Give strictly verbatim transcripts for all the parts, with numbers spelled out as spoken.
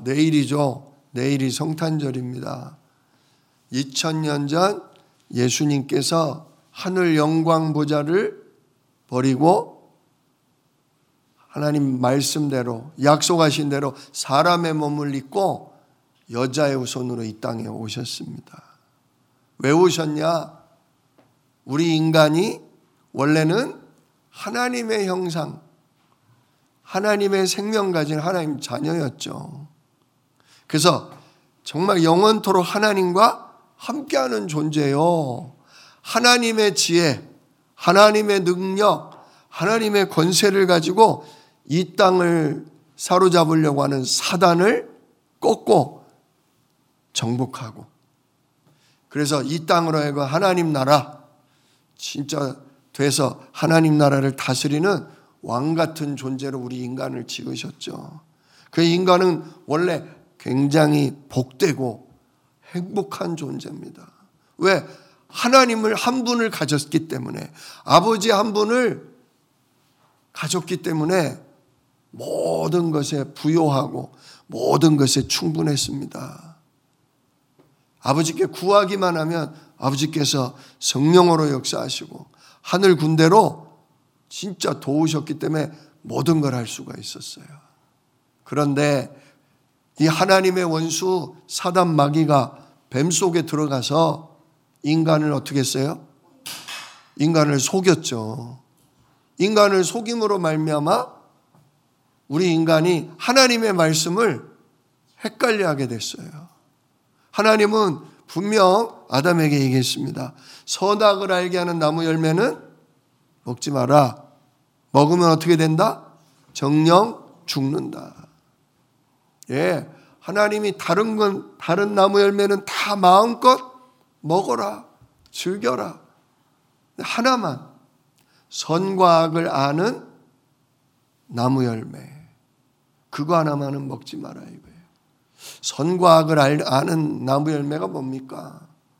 내일이죠. 내일이 성탄절입니다. 이천 년 전 예수님께서 하늘 영광 보좌를 버리고 하나님 말씀대로 약속하신 대로 사람의 몸을 입고 여자의 후손으로 이 땅에 오셨습니다. 왜 오셨냐? 우리 인간이 원래는 하나님의 형상, 하나님의 생명 가진 하나님 자녀였죠. 그래서 정말 영원토록 하나님과 함께하는 존재요. 하나님의 지혜, 하나님의 능력, 하나님의 권세를 가지고 이 땅을 사로잡으려고 하는 사단을 꺾고 정복하고, 그래서 이 땅으로 하여금 하나님 나라 진짜 돼서 하나님 나라를 다스리는 왕 같은 존재로 우리 인간을 지으셨죠. 그 인간은 원래 굉장히 복되고 행복한 존재입니다. 왜? 하나님을 한 분을 가졌기 때문에, 아버지 한 분을 가졌기 때문에 모든 것에 부요하고 모든 것에 충분했습니다. 아버지께 구하기만 하면 아버지께서 성령으로 역사하시고 하늘 군대로 진짜 도우셨기 때문에 모든 걸 할 수가 있었어요. 그런데 이 하나님의 원수 사단 마귀가 뱀 속에 들어가서 인간을 어떻게 했어요? 인간을 속였죠. 인간을 속임으로 말미암아 우리 인간이 하나님의 말씀을 헷갈려하게 됐어요. 하나님은 분명 아담에게 얘기했습니다. 선악을 알게 하는 나무 열매는 먹지 마라. 먹으면 어떻게 된다? 정령 죽는다. 예, 하나님이 다른 건, 다른 나무 열매는 다 마음껏 먹어라, 즐겨라. 하나만, 선과 악을 아는 나무 열매, 그거 하나만은 먹지 마라 이거예요. 선과 악을 아는 나무 열매가 뭡니까?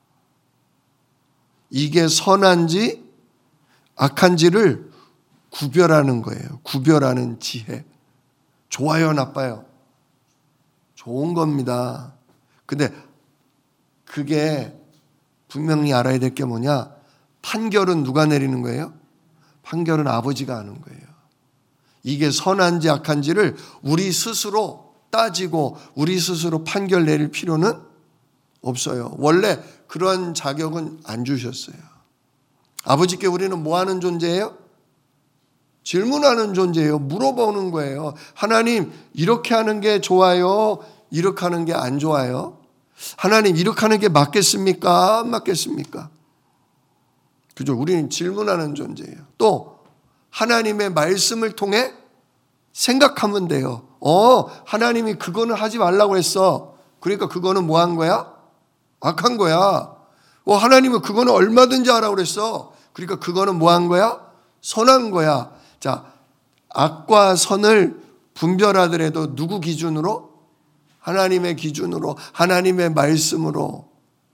이게 선한지 악한지를 구별하는 거예요. 구별하는 지혜. 좋아요, 나빠요? 좋은 겁니다. 근데 그게 분명히 알아야 될 게 뭐냐? 판결은 누가 내리는 거예요? 판결은 아버지가 하는 거예요. 이게 선한지 악한지를 우리 스스로 따지고 우리 스스로 판결 내릴 필요는 없어요. 원래 그런 자격은 안 주셨어요. 아버지께 우리는 뭐 하는 존재예요? 질문하는 존재예요. 물어보는 거예요. 하나님, 이렇게 하는 게 좋아요? 이렇게 하는 게 안 좋아요? 하나님, 이렇게 하는 게 맞겠습니까? 안 맞겠습니까? 그죠? 우리는 질문하는 존재예요. 또 하나님의 말씀을 통해 생각하면 돼요. 어, 하나님이 그거는 하지 말라고 했어. 그러니까 그거는 뭐 한 거야? 악한 거야. 어, 하나님은 그거는 얼마든지 하라고 그랬어. 그러니까 그거는 뭐 한 거야? 선한 거야. 자, 악과 선을 분별하더라도 누구 기준으로? 하나님의 기준으로, 하나님의 말씀으로.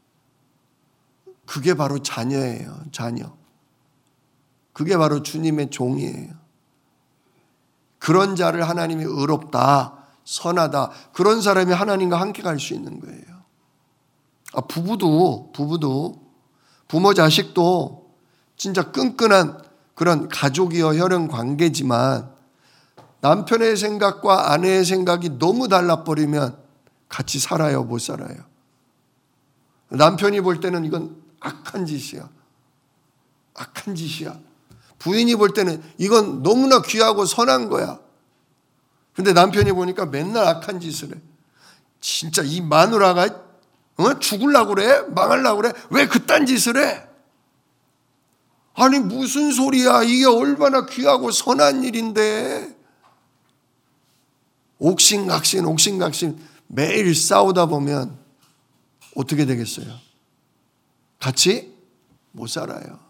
그게 바로 자녀예요. 자녀. 그게 바로 주님의 종이에요. 그런 자를 하나님이 의롭다, 선하다, 그런 사람이 하나님과 함께 갈 수 있는 거예요. 아, 부부도 부부도 부모 자식도 진짜 끈끈한 그런 가족이여 혈연 관계지만 남편의 생각과 아내의 생각이 너무 달라버리면 같이 살아요, 못 살아요? 남편이 볼 때는 이건 악한 짓이야. 악한 짓이야. 부인이 볼 때는 이건 너무나 귀하고 선한 거야. 근데 남편이 보니까 맨날 악한 짓을 해. 진짜 이 마누라가 어? 죽으려고 그래? 망하려고 그래? 왜 그딴 짓을 해? 아니 무슨 소리야. 이게 얼마나 귀하고 선한 일인데. 옥신각신 옥신각신 매일 싸우다 보면 어떻게 되겠어요? 같이 못 살아요.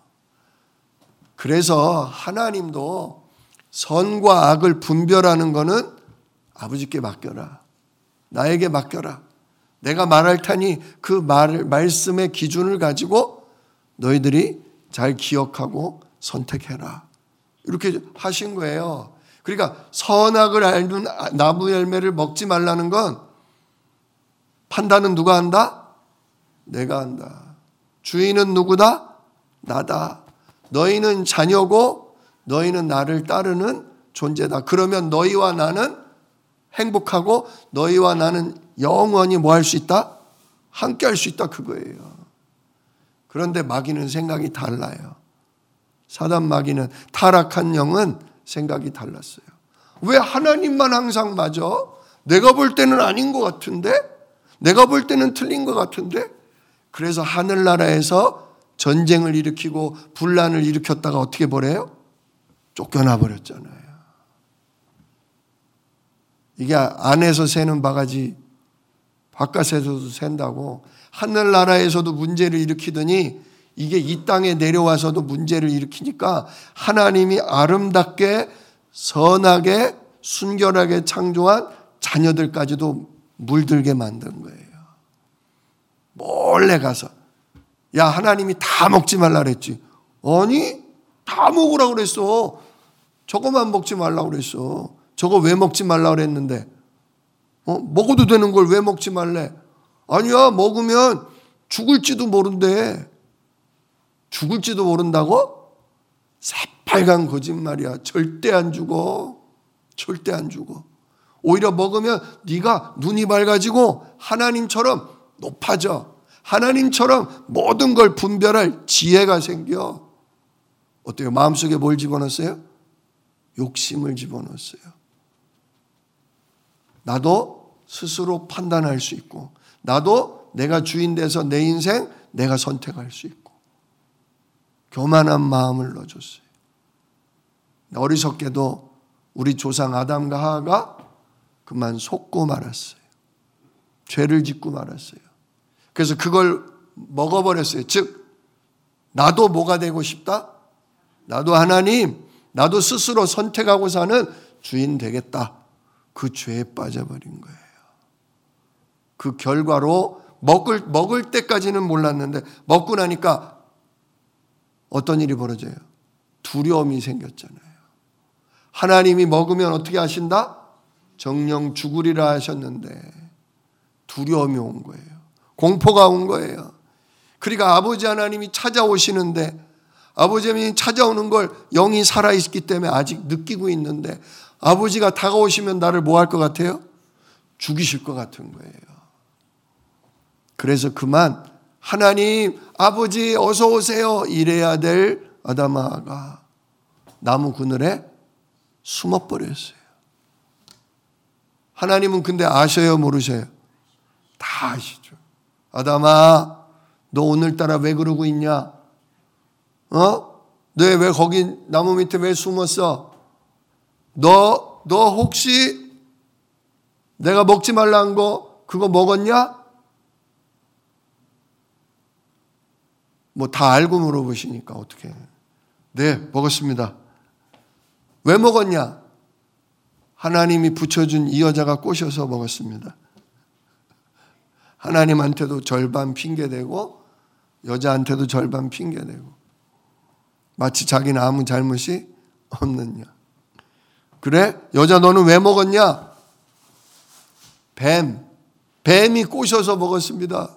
그래서 하나님도 선과 악을 분별하는 거는 아버지께 맡겨라. 나에게 맡겨라. 내가 말할 테니 그 말, 말씀의 기준을 가지고 너희들이 잘 기억하고 선택해라. 이렇게 하신 거예요. 그러니까 선악을 알는 나무 열매를 먹지 말라는 건 판단은 누가 한다? 내가 한다. 주인은 누구다? 나다. 너희는 자녀고 너희는 나를 따르는 존재다. 그러면 너희와 나는 행복하고 너희와 나는 영원히 뭐 할 수 있다? 함께 할 수 있다 그거예요. 그런데 마귀는 생각이 달라요. 사단 마귀는, 타락한 영은 생각이 달랐어요. 왜 하나님만 항상 맞아? 내가 볼 때는 아닌 것 같은데? 내가 볼 때는 틀린 것 같은데? 그래서 하늘나라에서 전쟁을 일으키고 분란을 일으켰다가 어떻게 버려요? 쫓겨나 버렸잖아요. 이게 안에서 새는 바가지 바깥에서도 샌다고. 하늘나라에서도 문제를 일으키더니 이게 이 땅에 내려와서도 문제를 일으키니까 하나님이 아름답게 선하게 순결하게 창조한 자녀들까지도 물들게 만든 거예요. 몰래 가서 야 하나님이 다 먹지 말라 그랬지. 아니 다 먹으라고 그랬어. 저거만 먹지 말라고 그랬어. 저거 왜 먹지 말라고 그랬는데 어? 먹어도 되는 걸 왜 먹지 말래? 아니야 먹으면 죽을지도 모른대. 죽을지도 모른다고? 새빨간 거짓말이야. 절대 안 죽어. 절대 안 죽어. 오히려 먹으면 네가 눈이 밝아지고 하나님처럼 높아져. 하나님처럼 모든 걸 분별할 지혜가 생겨. 어때요? 마음속에 뭘 집어넣었어요? 욕심을 집어넣었어요. 나도 스스로 판단할 수 있고 나도 내가 주인 돼서 내 인생 내가 선택할 수 있고 교만한 마음을 넣어줬어요. 어리석게도 우리 조상 아담과 하와가 그만 속고 말았어요. 죄를 짓고 말았어요. 그래서 그걸 먹어버렸어요. 즉 나도 뭐가 되고 싶다? 나도 하나님, 나도 스스로 선택하고 사는 주인 되겠다. 그 죄에 빠져버린 거예요. 그 결과로 먹을, 먹을 때까지는 몰랐는데 먹고 나니까 어떤 일이 벌어져요? 두려움이 생겼잖아요. 하나님이 먹으면 어떻게 하신다? 정령 죽으리라 하셨는데 두려움이 온 거예요. 공포가 온 거예요. 그러니까 아버지 하나님이 찾아오시는데 아버지 하나님이 찾아오는 걸 영이 살아있기 때문에 아직 느끼고 있는데 아버지가 다가오시면 나를 뭐 할 것 같아요? 죽이실 것 같은 거예요. 그래서 그만 하나님 아버지 어서 오세요 이래야 될 아담아가 나무 그늘에 숨어버렸어요. 하나님은 근데 아셔요 모르셔요? 다 아시죠. 아담아 너 오늘따라 왜 그러고 있냐? 어? 너 왜 거기 나무 밑에 왜 숨었어? 너, 너 혹시 내가 먹지 말라는 거 그거 먹었냐? 뭐 다 알고 물어보시니까 어떻게? 네, 먹었습니다. 왜 먹었냐? 하나님이 붙여준 이 여자가 꼬셔서 먹었습니다. 하나님한테도 절반 핑계대고 여자한테도 절반 핑계대고 마치 자기는 아무 잘못이 없느냐. 그래? 여자 너는 왜 먹었냐? 뱀. 뱀이 꼬셔서 먹었습니다.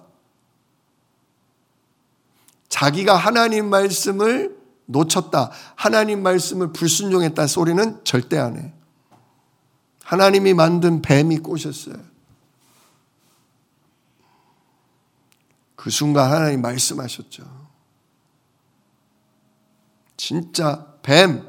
자기가 하나님 말씀을 놓쳤다. 하나님 말씀을 불순종했다 소리는 절대 안 해. 하나님이 만든 뱀이 꼬셨어요. 그 순간 하나님 말씀하셨죠. 진짜 뱀,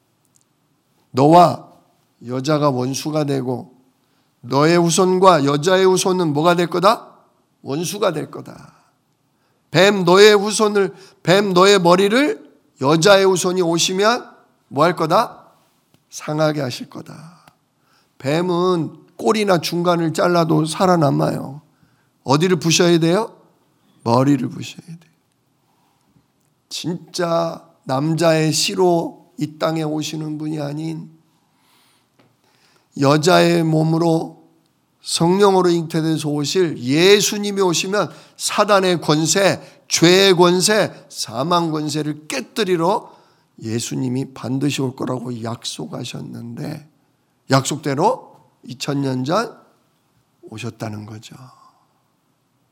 너와 여자가 원수가 되고 너의 후손과 여자의 후손은 뭐가 될 거다? 원수가 될 거다. 뱀 너의 후손을, 뱀 너의 머리를 여자의 후손이 오시면 뭐 할 거다? 상하게 하실 거다. 뱀은 꼬리나 중간을 잘라도 살아남아요. 어디를 부셔야 돼요? 머리를 부셔야 돼요. 진짜 남자의 씨로 이 땅에 오시는 분이 아닌 여자의 몸으로 성령으로 잉태돼서 오실 예수님이 오시면 사단의 권세, 죄의 권세, 사망 권세를 깨뜨리러 예수님이 반드시 올 거라고 약속하셨는데 약속대로 이천 년 전 오셨다는 거죠.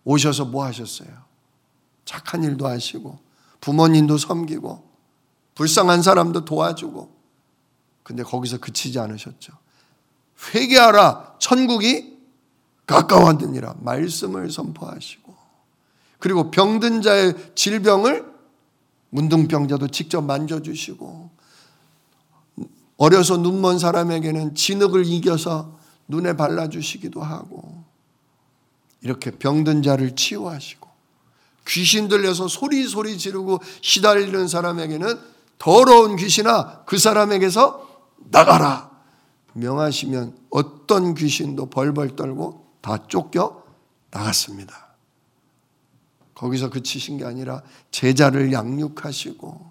오셔서 뭐 하셨어요? 착한 일도 하시고 부모님도 섬기고 불쌍한 사람도 도와주고. 근데 거기서 그치지 않으셨죠. 회개하라, 천국이 가까웠느니라 말씀을 선포하시고, 그리고 병든 자의 질병을 문둥병자도 직접 만져주시고, 어려서 눈먼 사람에게는 진흙을 이겨서 눈에 발라주시기도 하고, 이렇게 병든 자를 치유하시고, 귀신 들려서 소리소리 지르고 시달리는 사람에게는 더러운 귀신아 그 사람에게서 나가라 명하시면 어떤 귀신도 벌벌 떨고 다 쫓겨 나갔습니다. 거기서 그치신 게 아니라 제자를 양육하시고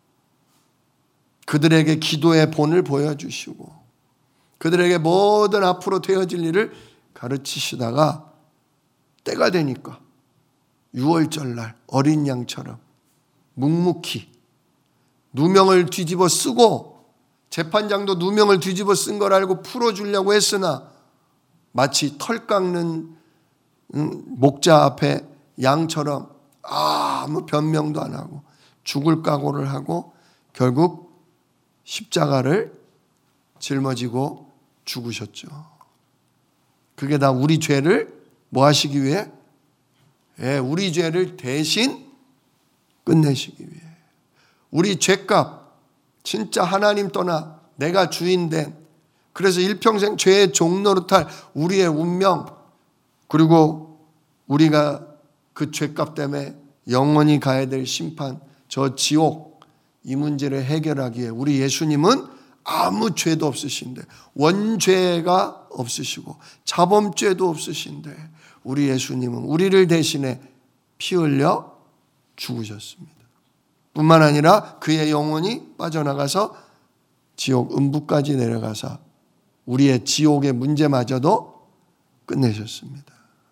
그들에게 기도의 본을 보여주시고 그들에게 모든 앞으로 되어질 일을 가르치시다가 때가 되니까 유월절날 어린 양처럼 묵묵히 누명을 뒤집어 쓰고, 재판장도 누명을 뒤집어 쓴 걸 알고 풀어주려고 했으나 마치 털 깎는 목자 앞에 양처럼 아무 변명도 안 하고 죽을 각오를 하고 결국 십자가를 짊어지고 죽으셨죠. 그게 다 우리 죄를 뭐 하시기 위해? 예, 우리 죄를 대신 끝내시기 위해. 우리 죄값, 진짜 하나님 떠나 내가 주인 된, 그래서 일평생 죄의 종노릇할 우리의 운명, 그리고 우리가 그 죄값 때문에 영원히 가야 될 심판, 저 지옥, 이 문제를 해결하기에 우리 예수님은 아무 죄도 없으신데, 원죄가 없으시고 자범죄도 없으신데 우리 예수님은 우리를 대신해 피 흘려 죽으셨습니다. 뿐만 아니라 그의 영혼이 빠져나가서 지옥 음부까지 내려가서 우리의 지옥의 문제마저도 끝내셨습니다.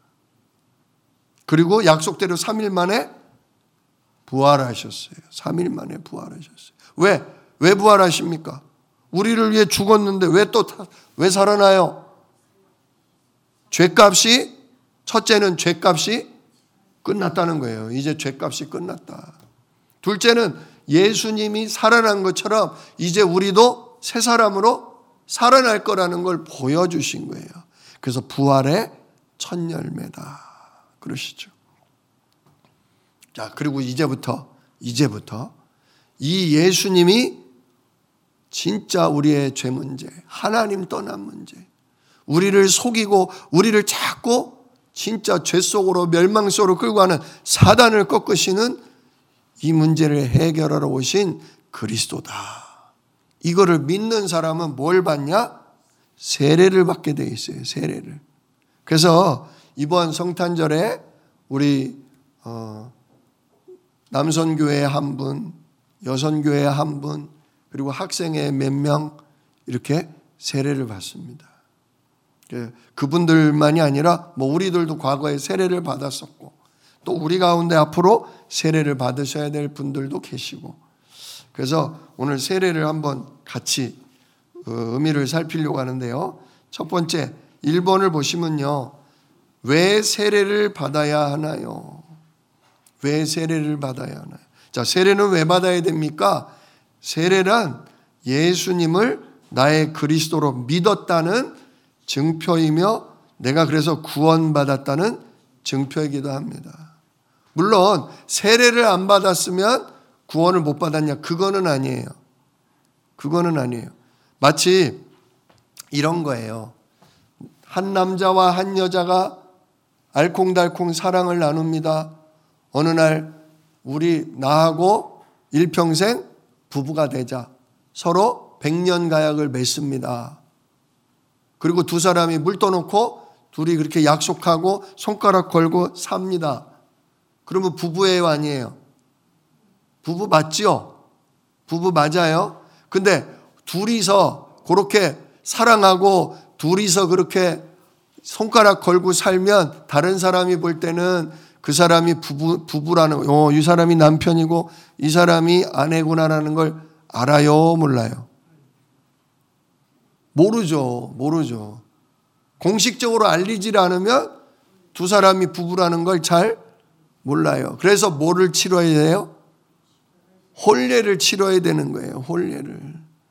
그리고 약속대로 삼 일 만에 부활하셨어요. 삼 일 만에 부활하셨어요. 왜? 왜 부활하십니까? 우리를 위해 죽었는데 왜 또 왜 살아나요? 죄값이, 첫째는 죄값이 끝났다는 거예요. 이제 죄값이 끝났다. 둘째는 예수님이 살아난 것처럼 이제 우리도 새 사람으로 살아날 거라는 걸 보여주신 거예요. 그래서 부활의 첫 열매다 그러시죠. 자, 그리고 이제부터 이제부터 이 예수님이 진짜 우리의 죄 문제, 하나님 떠난 문제, 우리를 속이고 우리를 자꾸 진짜 죄 속으로 멸망 속으로 끌고 가는 사단을 꺾으시는 이 문제를 해결하러 오신 그리스도다. 이거를 믿는 사람은 뭘 받냐? 세례를 받게 돼 있어요. 세례를. 그래서 이번 성탄절에 우리 어, 남선교회 한 분, 여선교회 한 분, 그리고 학생회 몇 명 이렇게 세례를 받습니다. 그분들만이 아니라 뭐 우리들도 과거에 세례를 받았었고 또 우리 가운데 앞으로 세례를 받으셔야 될 분들도 계시고, 그래서 오늘 세례를 한번 같이 의미를 살피려고 하는데요. 첫 번째 일 번을 보시면요. 왜 세례를 받아야 하나요? 왜 세례를 받아야 하나요? 자, 세례는 왜 받아야 됩니까? 세례란 예수님을 나의 그리스도로 믿었다는 증표이며 내가 그래서 구원받았다는 증표이기도 합니다. 물론 세례를 안 받았으면 구원을 못 받았냐? 그거는 아니에요. 그거는 아니에요. 마치 이런 거예요. 한 남자와 한 여자가 알콩달콩 사랑을 나눕니다. 어느 날 우리 나하고 일평생 부부가 되자 서로 백년 가약을 맺습니다. 그리고 두 사람이 물 떠놓고 둘이 그렇게 약속하고 손가락 걸고 삽니다. 그러면 부부예요, 아니에요? 부부 맞죠? 부부 맞아요. 근데 둘이서 그렇게 사랑하고 둘이서 그렇게 손가락 걸고 살면 다른 사람이 볼 때는 그 사람이 부부, 부부라는, 어, 이 사람이 남편이고 이 사람이 아내구나라는 걸 알아요, 몰라요? 모르죠. 모르죠. 공식적으로 알리질 않으면 두 사람이 부부라는 걸 잘 몰라요. 그래서 뭐를 치러야 돼요? 혼례를 치러야 되는 거예요. 혼례를.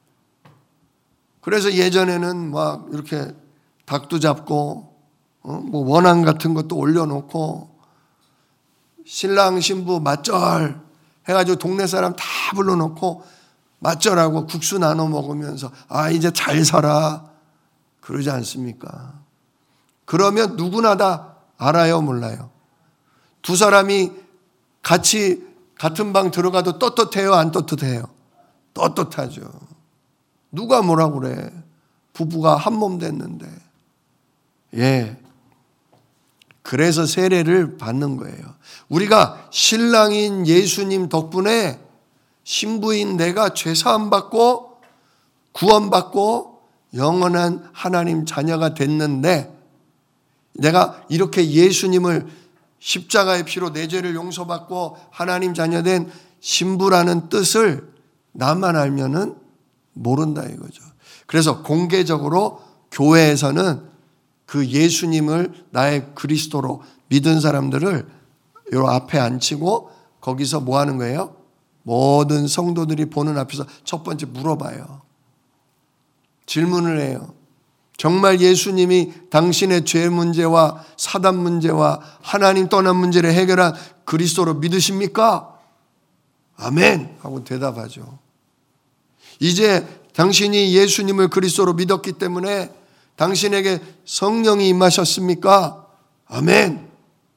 그래서 예전에는 막 이렇게 닭도 잡고 어? 뭐 원앙 같은 것도 올려놓고 신랑 신부 맞절 해가지고 동네 사람 다 불러놓고 맞절하고 국수 나눠 먹으면서 아 이제 잘 살아 그러지 않습니까? 그러면 누구나 다 알아요, 몰라요? 두 사람이 같이 같은 방 들어가도 떳떳해요, 안 떳떳해요? 떳떳하죠. 누가 뭐라고 그래? 부부가 한 몸 됐는데. 예. 그래서 세례를 받는 거예요. 우리가 신랑인 예수님 덕분에 신부인 내가 죄사함 받고 구원받고 영원한 하나님 자녀가 됐는데 내가 이렇게 예수님을 십자가의 피로 내 죄를 용서받고 하나님 자녀된 신부라는 뜻을 나만 알면은 모른다 이거죠. 그래서 공개적으로 교회에서는 그 예수님을 나의 그리스도로 믿은 사람들을 요 앞에 앉히고 거기서 뭐 하는 거예요? 모든 성도들이 보는 앞에서 첫 번째 물어봐요. 질문을 해요. 정말 예수님이 당신의 죄 문제와 사단 문제와 하나님 떠난 문제를 해결한 그리스도로 믿으십니까? 아멘 하고 대답하죠. 이제 당신이 예수님을 그리스도로 믿었기 때문에 당신에게 성령이 임하셨습니까? 아멘.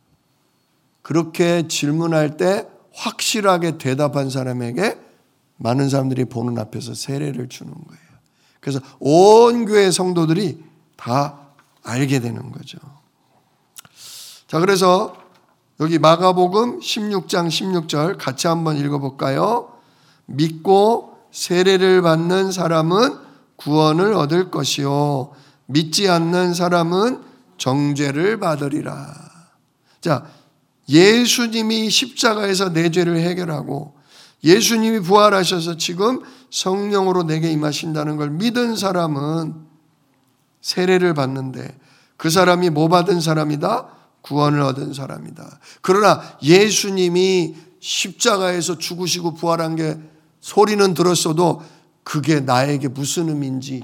그렇게 질문할 때 확실하게 대답한 사람에게 많은 사람들이 보는 앞에서 세례를 주는 거예요. 그래서 온 교회 성도들이 다 알게 되는 거죠. 자, 그래서 여기 마가복음 십육 장 십육 절 같이 한번 읽어볼까요? 믿고 세례를 받는 사람은 구원을 얻을 것이요 믿지 않는 사람은 정죄를 받으리라. 자, 예수님이 십자가에서 내 죄를 해결하고 예수님이 부활하셔서 지금 성령으로 내게 임하신다는 걸 믿은 사람은 세례를 받는데 그 사람이 뭐 받은 사람이다? 구원을 얻은 사람이다. 그러나 예수님이 십자가에서 죽으시고 부활한 게 소리는 들었어도 그게 나에게 무슨 의미인지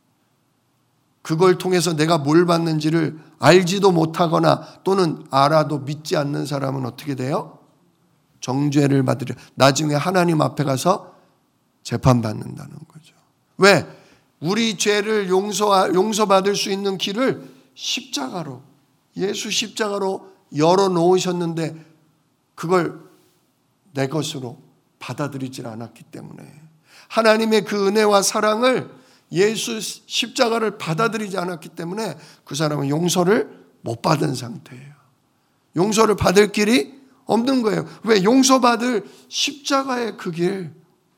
그걸 통해서 내가 뭘 받는지를 알지도 못하거나 또는 알아도 믿지 않는 사람은 어떻게 돼요? 정죄를 받으려 나중에 하나님 앞에 가서 재판받는다는 거죠. 왜? 우리 죄를 용서, 용서받을 수 있는 길을 십자가로 예수 십자가로 열어놓으셨는데 그걸 내 것으로 받아들이질 않았기 때문에 하나님의 그 은혜와 사랑을 예수 십자가를 받아들이지 않았기 때문에 그 사람은 용서를 못 받은 상태예요. 용서를 받을 길이 없는 거예요. 왜? 용서받을 십자가의 그 길.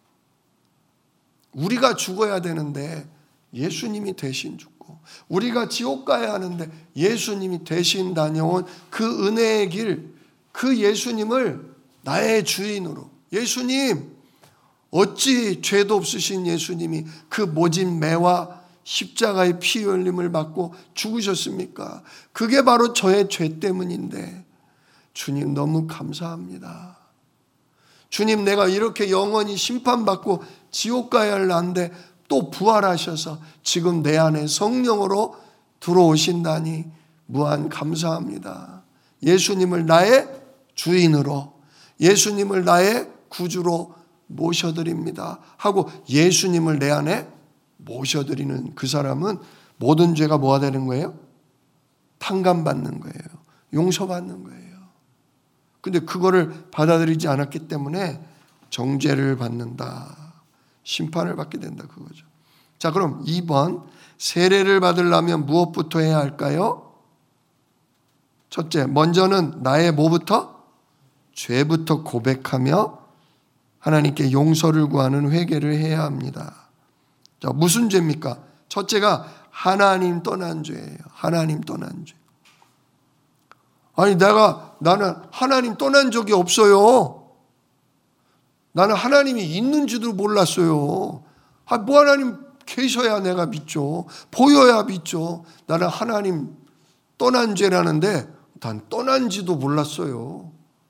우리가 죽어야 되는데 예수님이 대신 죽고 우리가 지옥 가야 하는데 예수님이 대신 다녀온 그 은혜의 길, 그 예수님을 나의 주인으로 예수님 어찌 죄도 없으신 예수님이 그 모진 매와 십자가의 피 흘림을 받고 죽으셨습니까? 그게 바로 저의 죄 때문인데 주님 너무 감사합니다. 주님 내가 이렇게 영원히 심판받고 지옥 가야 할 난데 또 부활하셔서 지금 내 안에 성령으로 들어오신다니 무한 감사합니다. 예수님을 나의 주인으로 예수님을 나의 구주로 모셔드립니다 하고 예수님을 내 안에 모셔드리는 그 사람은 모든 죄가 뭐가 되는 거예요? 탕감받는 거예요. 용서받는 거예요. 근데 그거를 받아들이지 않았기 때문에 정죄를 받는다. 심판을 받게 된다 그거죠. 자, 그럼 이 번 세례를 받으려면 무엇부터 해야 할까요? 첫째, 먼저는 나의 뭐부터? 죄부터 고백하며 하나님께 용서를 구하는 회개를 해야 합니다. 자, 무슨 죄입니까? 첫째가 하나님 떠난 죄예요. 하나님 떠난 죄. 아니 내가 나는 하나님 떠난 적이 없어요. 나는 하나님이 있는지도 몰랐어요. 아, 뭐 하나님 계셔야 내가 믿죠. 보여야 믿죠. 나는 하나님 떠난 죄라는데 난 떠난지도 몰랐어요.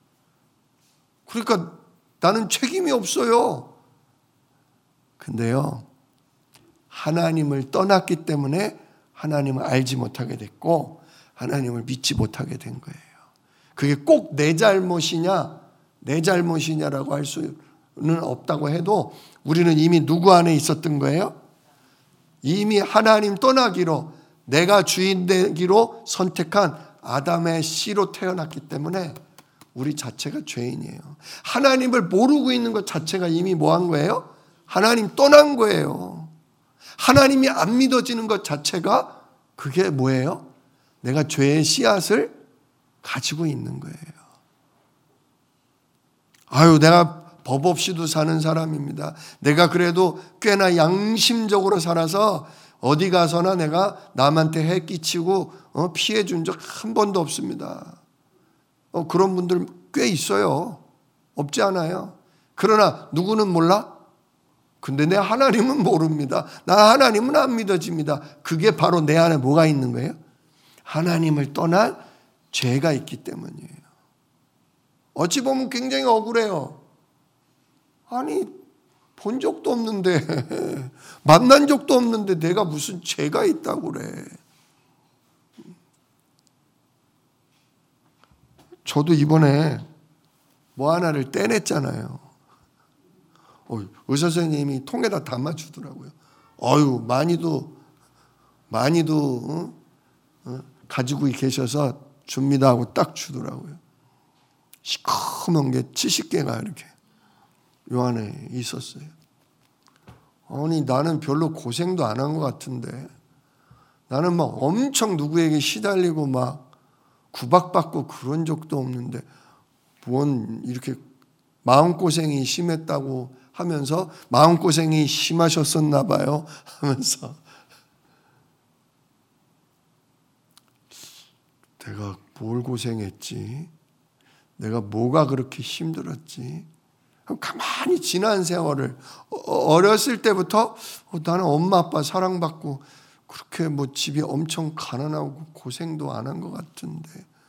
그러니까 나는 책임이 없어요. 근데요, 하나님을 떠났기 때문에 하나님을 알지 못하게 됐고 하나님을 믿지 못하게 된 거예요. 그게 꼭 내 잘못이냐 내 잘못이냐라고 할 수는 없다고 해도 우리는 이미 누구 안에 있었던 거예요? 이미 하나님 떠나기로, 내가 주인 되기로 선택한 아담의 씨로 태어났기 때문에 우리 자체가 죄인이에요. 하나님을 모르고 있는 것 자체가 이미 뭐 한 거예요? 하나님 떠난 거예요. 하나님이 안 믿어지는 것 자체가 그게 뭐예요? 내가 죄의 씨앗을 가지고 있는 거예요. 아유, 내가 법 없이도 사는 사람입니다. 내가 그래도 꽤나 양심적으로 살아서 어디 가서나 내가 남한테 해 끼치고 어, 피해 준 적 한 번도 없습니다. 어, 그런 분들 꽤 있어요. 없지 않아요. 그러나 누구는 몰라? 근데 내 하나님은 모릅니다. 나 하나님은 안 믿어집니다. 그게 바로 내 안에 뭐가 있는 거예요? 하나님을 떠난 죄가 있기 때문이에요. 어찌 보면 굉장히 억울해요. 아니, 본 적도 없는데, 만난 적도 없는데 내가 무슨 죄가 있다고 그래. 저도 이번에 뭐 하나를 떼냈잖아요. 어, 의사 선생님이 통에다 담아주더라고요. 어유 많이도 많이도 어? 어? 가지고 계셔서 줍니다 하고 딱 주더라고요. 시커먼 게 칠십 개가 이렇게 요 안에 있었어요. 아니, 나는 별로 고생도 안 한 것 같은데, 나는 막 엄청 누구에게 시달리고 막 구박받고 그런 적도 없는데 뭔 이렇게 마음고생이 심했다고 하면서 마음고생이 심하셨었나 봐요 하면서 내가 뭘 고생했지? 내가 뭐가 그렇게 힘들었지? 가만히 지난 세월을, 어렸을 때부터 나는 엄마 아빠 사랑받고 그렇게 뭐 집이 엄청 가난하고 고생도 안 한 것 같은데,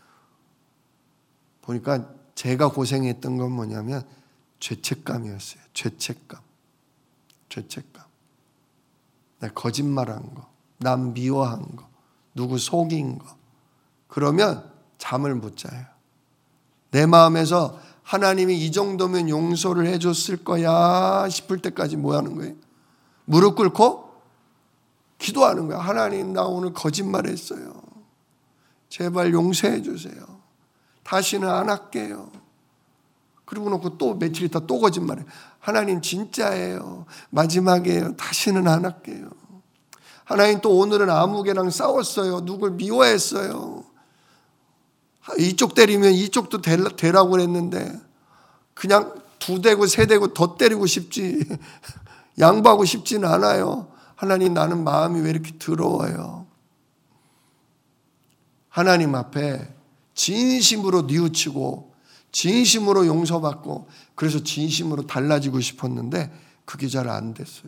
보니까 제가 고생했던 건 뭐냐면 죄책감이었어요. 죄책감. 죄책감. 나 거짓말한 거, 남 미워한 거, 누구 속인 거. 그러면 잠을 못 자요. 내 마음에서 하나님이 이 정도면 용서를 해줬을 거야 싶을 때까지 뭐 하는 거예요? 무릎 꿇고 기도하는 거야. 하나님, 나 오늘 거짓말했어요. 제발 용서해 주세요. 다시는 안 할게요. 그리고 놓고 또 며칠 있다 또 거짓말해. 하나님 진짜예요. 마지막이에요. 다시는 안 할게요. 하나님, 또 오늘은 아무개랑 싸웠어요. 누굴 미워했어요. 이쪽 때리면 이쪽도 되라고 그랬는데 그냥 두 대고 세 대고 더 때리고 싶지 양보하고 싶지는 않아요. 하나님, 나는 마음이 왜 이렇게 더러워요. 하나님 앞에 진심으로 뉘우치고 진심으로 용서받고 그래서 진심으로 달라지고 싶었는데 그게 잘 안 됐어요.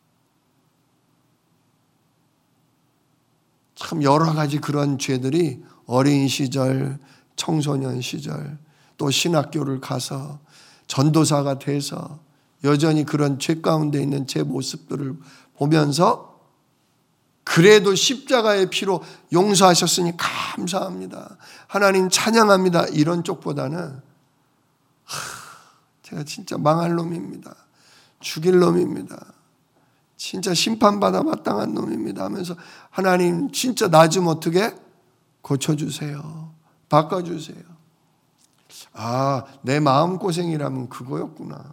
참 여러 가지 그런 죄들이 어린 시절, 청소년 시절, 또 신학교를 가서 전도사가 돼서 여전히 그런 죄 가운데 있는 제 모습들을 보면서 그래도 십자가의 피로 용서하셨으니 감사합니다. 하나님 찬양합니다. 이런 쪽보다는 하, 제가 진짜 망할 놈입니다. 죽일 놈입니다. 진짜 심판받아 마땅한 놈입니다 하면서 하나님 진짜 나 좀 어떻게 고쳐주세요. 바꿔주세요. 아, 내 마음고생이라면 그거였구나.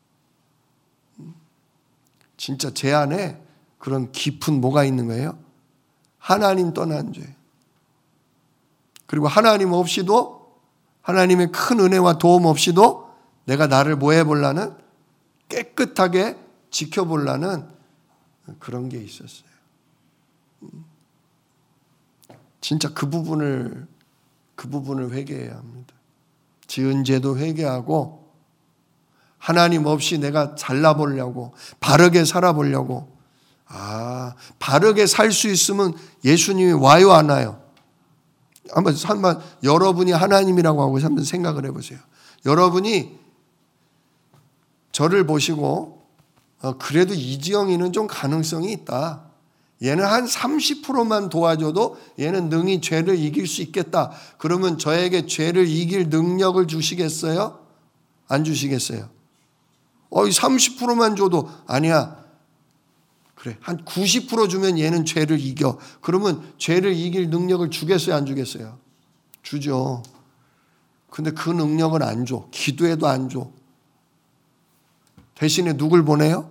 진짜 제 안에 그런 깊은 뭐가 있는 거예요? 하나님 떠난 죄. 그리고 하나님 없이도, 하나님의 큰 은혜와 도움 없이도 내가 나를 뭐 해보려는, 깨끗하게 지켜보려는 그런 게 있었어요. 진짜 그 부분을 그 부분을 회개해야 합니다. 지은 죄도 회개하고 하나님 없이 내가 잘나보려고, 바르게 살아보려고. 아, 바르게 살 수 있으면 예수님이 와요, 안 와요? 한번, 한번 여러분이 하나님이라고 하고 한번 생각을 해보세요. 여러분이 저를 보시고 어, 그래도 이지영이는 좀 가능성이 있다. 얘는 한 삼십 퍼센트만 도와줘도 얘는 능히 죄를 이길 수 있겠다. 그러면 저에게 죄를 이길 능력을 주시겠어요? 안 주시겠어요? 어, 삼십 퍼센트만 줘도 아니야. 그래, 한 구십 퍼센트 주면 얘는 죄를 이겨. 그러면 죄를 이길 능력을 주겠어요? 안 주겠어요? 주죠. 근데 그 능력은 안 줘. 기도해도 안 줘. 대신에 누굴 보내요?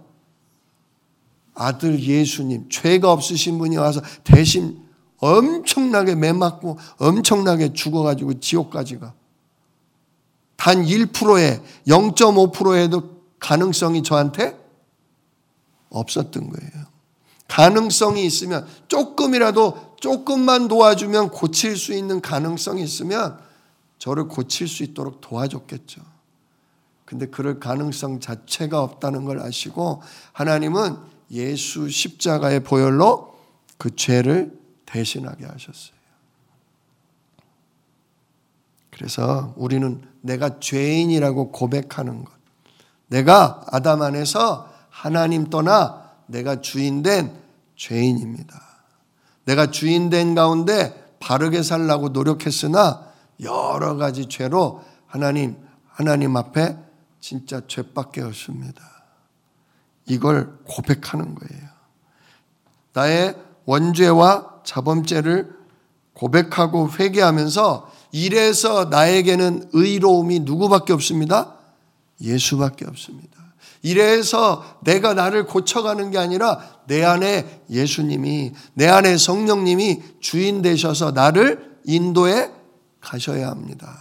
아들 예수님, 죄가 없으신 분이 와서 대신 엄청나게 매맞고 엄청나게 죽어가지고 지옥까지 가. 단 일 퍼센트에 영 점 오 퍼센트에도 가능성이 저한테 없었던 거예요. 가능성이 있으면 조금이라도 조금만 도와주면 고칠 수 있는 가능성이 있으면 저를 고칠 수 있도록 도와줬겠죠. 근데 그럴 가능성 자체가 없다는 걸 아시고 하나님은 예수 십자가의 보혈로 그 죄를 대신하게 하셨어요. 그래서 우리는 내가 죄인이라고 고백하는 것, 내가 아담 안에서 하나님 떠나 내가 주인된 죄인입니다. 내가 주인된 가운데 바르게 살라고 노력했으나 여러 가지 죄로 하나님, 하나님 앞에 진짜 죄밖에 없습니다. 이걸 고백하는 거예요. 나의 원죄와 자범죄를 고백하고 회개하면서 이래서 나에게는 의로움이 누구밖에 없습니다? 예수밖에 없습니다. 이래서 내가 나를 고쳐가는 게 아니라 내 안에 예수님이, 내 안에 성령님이 주인 되셔서 나를 인도해 가셔야 합니다.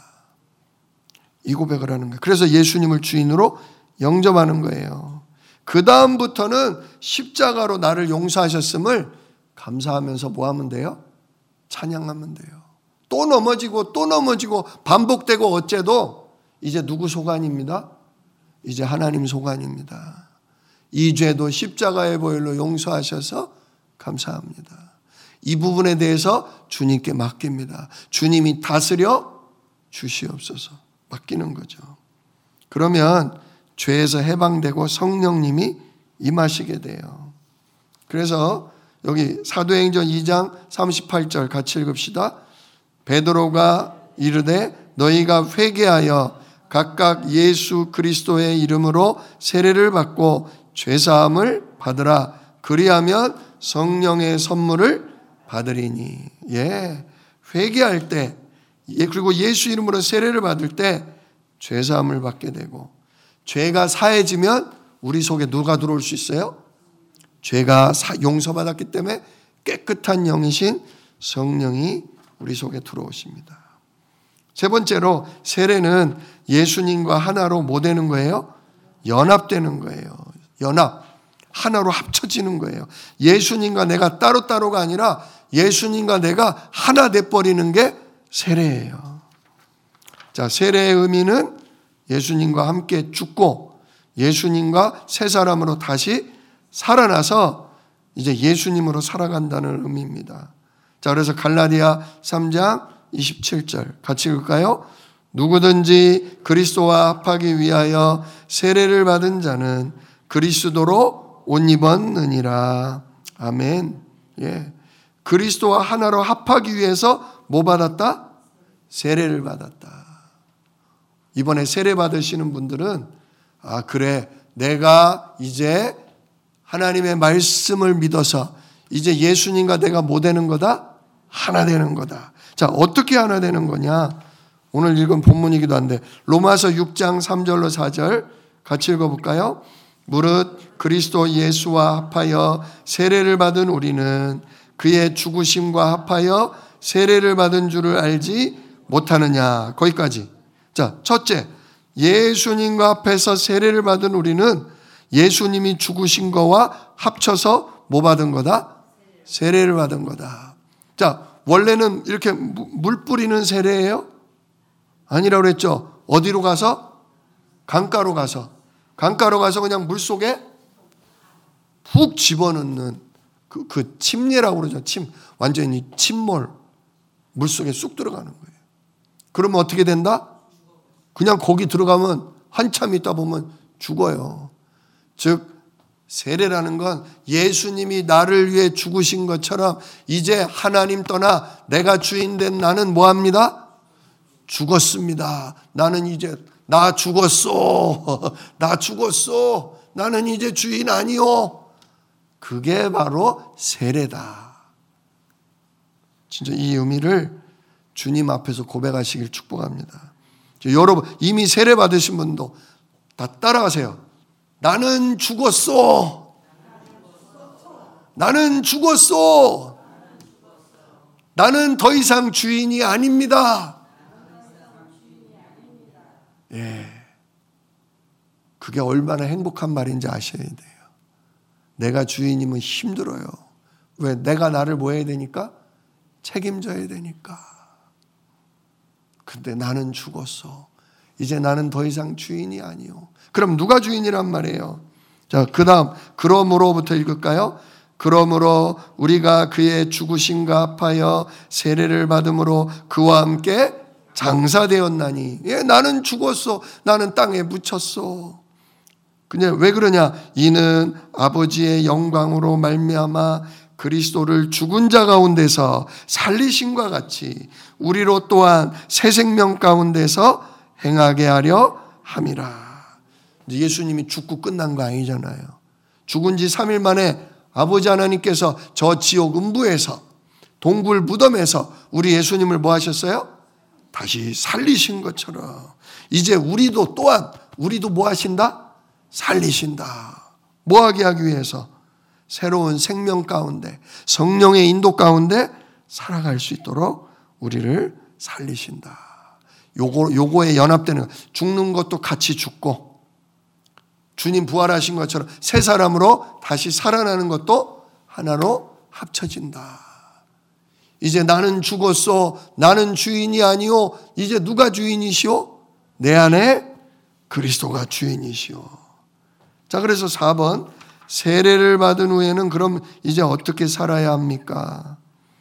이 고백을 하는 거예요. 그래서 예수님을 주인으로 영접하는 거예요. 그 다음부터는 십자가로 나를 용서하셨음을 감사하면서 뭐 하면 돼요? 찬양하면 돼요. 또 넘어지고 또 넘어지고 반복되고 어째도 이제 누구 소관입니다? 이제 하나님 소관입니다. 이 죄도 십자가의 보혈로 용서하셔서 감사합니다. 이 부분에 대해서 주님께 맡깁니다. 주님이 다스려 주시옵소서. 맡기는 거죠. 그러면 죄에서 해방되고 성령님이 임하시게 돼요. 그래서 여기 사도행전 이 장 삼십팔 절 같이 읽읍시다. 베드로가 이르되 너희가 회개하여 각각 예수 그리스도의 이름으로 세례를 받고 죄사함을 받으라. 그리하면 성령의 선물을 받으리니. 예, 회개할 때 그리고 예수 이름으로 세례를 받을 때 죄사함을 받게 되고 죄가 사해지면 우리 속에 누가 들어올 수 있어요? 죄가 용서받았기 때문에 깨끗한 영이신 성령이 우리 속에 들어오십니다. 세 번째로 세례는 예수님과 하나로 뭐 되는 거예요? 연합되는 거예요. 연합. 하나로 합쳐지는 거예요. 예수님과 내가 따로따로가 아니라 예수님과 내가 하나 돼버리는 게 세례예요. 자, 세례의 의미는 예수님과 함께 죽고 예수님과 새 사람으로 다시 살아나서 이제 예수님으로 살아간다는 의미입니다. 자, 그래서 갈라디아 삼 장 이십칠 절 같이 읽을까요? 누구든지 그리스도와 합하기 위하여 세례를 받은 자는 그리스도로 옷 입었느니라. 아멘. 예. 그리스도와 하나로 합하기 위해서 뭐 받았다? 세례를 받았다. 이번에 세례 받으시는 분들은 아, 그래. 내가 이제 하나님의 말씀을 믿어서 이제 예수님과 내가 뭐 되는 거다? 하나 되는 거다. 자, 어떻게 하나 되는 거냐? 오늘 읽은 본문이기도 한데 로마서 육 장 삼 절로 사 절 같이 읽어볼까요? 무릇 그리스도 예수와 합하여 세례를 받은 우리는 그의 죽으심과 합하여 세례를 받은 줄을 알지 못하느냐. 거기까지. 자, 첫째, 예수님과 합해서 세례를 받은 우리는 예수님이 죽으신 거와 합쳐서 뭐 받은 거다? 세례를 받은 거다. 자, 원래는 이렇게 물 뿌리는 세례예요? 아니라고 그랬죠. 어디로 가서? 강가로 가서. 강가로 가서 그냥 물 속에 푹 집어넣는 그, 그 침례라고 그러죠. 침. 완전히 침몰. 물속에 쑥 들어가는 거예요. 그러면 어떻게 된다? 그냥 거기 들어가면 한참 있다 보면 죽어요. 즉 세례라는 건 예수님이 나를 위해 죽으신 것처럼 이제 하나님 떠나 내가 주인 된 나는 뭐합니다? 죽었습니다. 나는 이제 나 죽었어. 나 죽었어. 나는 이제 주인 아니요. 그게 바로 세례다. 진짜 이 의미를 주님 앞에서 고백하시길 축복합니다. 여러분 이미 세례 받으신 분도 다 따라하세요. 나는 죽었어. 나는 죽었어. 나는 더 이상 주인이 아닙니다. 예. 그게 얼마나 행복한 말인지 아셔야 돼요. 내가 주인이면 힘들어요. 왜? 내가 나를 뭐 해야 되니까? 책임져야 되니까. 근데 나는 죽었어. 이제 나는 더 이상 주인이 아니요. 그럼 누가 주인이란 말이에요? 자, 그 다음 그러므로부터 읽을까요? 그러므로 우리가 그의 죽으심과 합하여 세례를 받음으로 그와 함께 장사되었나니. 예, 나는 죽었어. 나는 땅에 묻혔어. 그냥 왜 그러냐? 이는 아버지의 영광으로 말미암아 그리스도를 죽은 자 가운데서 살리심과 같이 우리로 또한 새 생명 가운데서 행하게 하려 함이라. 예수님이 죽고 끝난 거 아니잖아요. 죽은 지 삼 일 만에 아버지 하나님께서 저 지옥 음부에서 동굴 무덤에서 우리 예수님을 뭐 하셨어요? 다시 살리신 것처럼 이제 우리도 또한 우리도 뭐 하신다? 살리신다. 뭐 하게 하기 위해서? 새로운 생명 가운데 성령의 인도 가운데 살아갈 수 있도록 우리를 살리신다. 요거, 요거에 연합되는 죽는 것도 같이 죽고 주님 부활하신 것처럼 새 사람으로 다시 살아나는 것도 하나로 합쳐진다. 이제 나는 죽었어. 나는 주인이 아니요. 이제 누가 주인이시오? 내 안에 그리스도가 주인이시오. 자, 그래서 사 번 세례를 받은 후에는 그럼 이제 어떻게 살아야 합니까?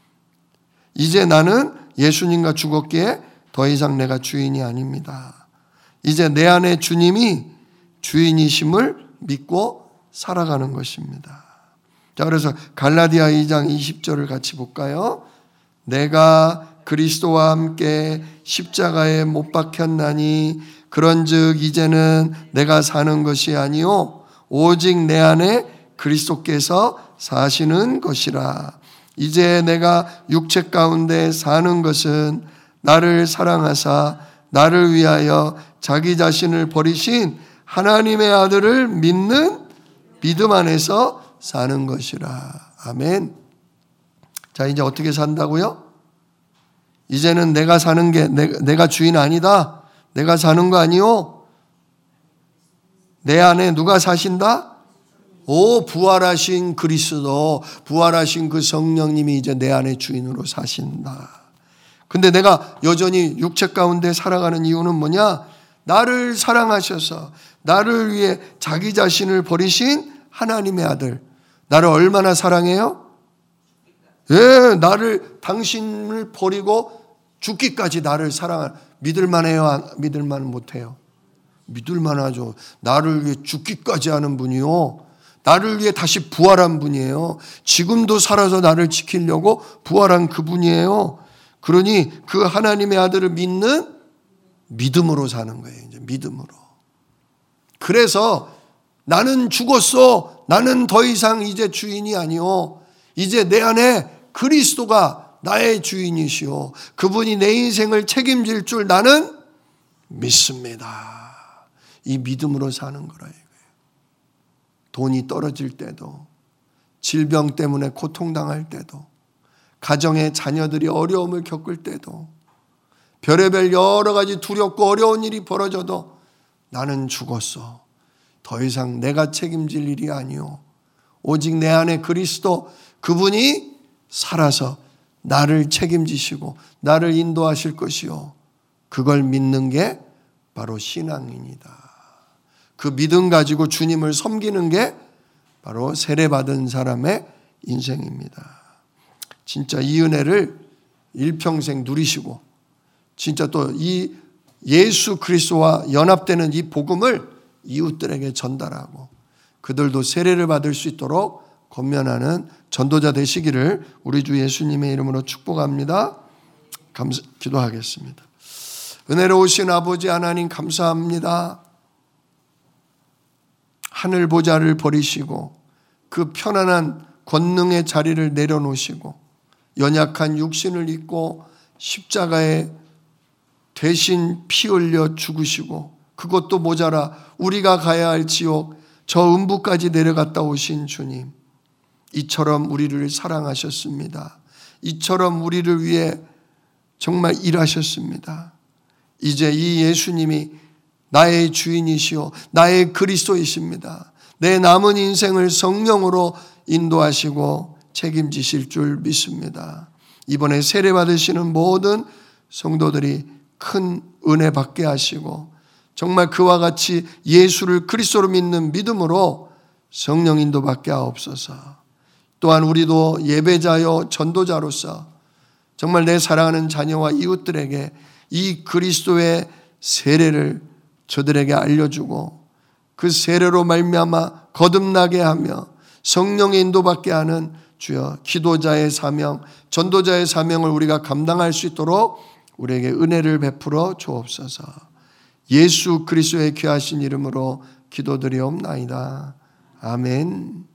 이제 나는 예수님과 죽었기에 더 이상 내가 주인이 아닙니다. 이제 내 안에 주님이 주인이심을 믿고 살아가는 것입니다. 자, 그래서 갈라디아 이 장 이십 절을 같이 볼까요? 내가 그리스도와 함께 십자가에 못 박혔나니 그런즉 이제는 내가 사는 것이 아니요 오직 내 안에 그리스도께서 사시는 것이라. 이제 내가 육체 가운데 사는 것은 나를 사랑하사 나를 위하여 자기 자신을 버리신 하나님의 아들을 믿는 믿음 안에서 사는 것이라. 아멘. 자, 이제 어떻게 산다고요? 이제는 내가 사는 게 내, 내가 주인 아니다. 내가 사는 거 아니요. 내 안에 누가 사신다? 오, 부활하신 그리스도, 부활하신 그 성령님이 이제 내 안에 주인으로 사신다. 근데 내가 여전히 육체 가운데 살아가는 이유는 뭐냐? 나를 사랑하셔서 나를 위해 자기 자신을 버리신 하나님의 아들. 나를 얼마나 사랑해요? 예, 나를 당신을 버리고 죽기까지 나를 사랑하는. 믿을만 해요? 믿을만 못해요? 믿을만 하죠. 나를 위해 죽기까지 하는 분이요. 나를 위해 다시 부활한 분이에요. 지금도 살아서 나를 지키려고 부활한 그분이에요. 그러니 그 하나님의 아들을 믿는 믿음으로 사는 거예요. 이제 믿음으로. 그래서 나는 죽었어. 나는 더 이상 이제 주인이 아니요. 이제 내 안에 그리스도가 나의 주인이시오. 그분이 내 인생을 책임질 줄 나는 믿습니다. 이 믿음으로 사는 거라 이거예요. 돈이 떨어질 때도, 질병 때문에 고통당할 때도, 가정의 자녀들이 어려움을 겪을 때도, 별의별 여러 가지 두렵고 어려운 일이 벌어져도 나는 죽었어. 더 이상 내가 책임질 일이 아니오. 오직 내 안에 그리스도, 그분이 살아서 나를 책임지시고 나를 인도하실 것이요. 그걸 믿는 게 바로 신앙입니다. 그 믿음 가지고 주님을 섬기는 게 바로 세례받은 사람의 인생입니다. 진짜 이 은혜를 일평생 누리시고 진짜 또 이 예수 그리스도와 연합되는 이 복음을 이웃들에게 전달하고 그들도 세례를 받을 수 있도록 권면하는 전도자 되시기를 우리 주 예수님의 이름으로 축복합니다. 감사, 기도하겠습니다. 은혜로우신 아버지 하나님 감사합니다. 하늘 보좌를 버리시고 그 편안한 권능의 자리를 내려놓으시고 연약한 육신을 입고 십자가에 대신 피 흘려 죽으시고 그것도 모자라 우리가 가야 할 지옥 저 음부까지 내려갔다 오신 주님, 이처럼 우리를 사랑하셨습니다. 이처럼 우리를 위해 정말 일하셨습니다. 이제 이 예수님이 나의 주인이시오 나의 그리스도이십니다. 내 남은 인생을 성령으로 인도하시고 책임지실 줄 믿습니다. 이번에 세례 받으시는 모든 성도들이 큰 은혜 받게 하시고 정말 그와 같이 예수를 그리스도로 믿는 믿음으로 성령 인도 받게 하옵소서. 또한 우리도 예배자요 전도자로서 정말 내 사랑하는 자녀와 이웃들에게 이 그리스도의 세례를 저들에게 알려주고 그 세례로 말미암아 거듭나게 하며 성령의 인도받게 하는 주여 기도자의 사명, 전도자의 사명을 우리가 감당할 수 있도록 우리에게 은혜를 베풀어 주옵소서. 예수 그리스도의 귀하신 이름으로 기도드리옵나이다. 아멘.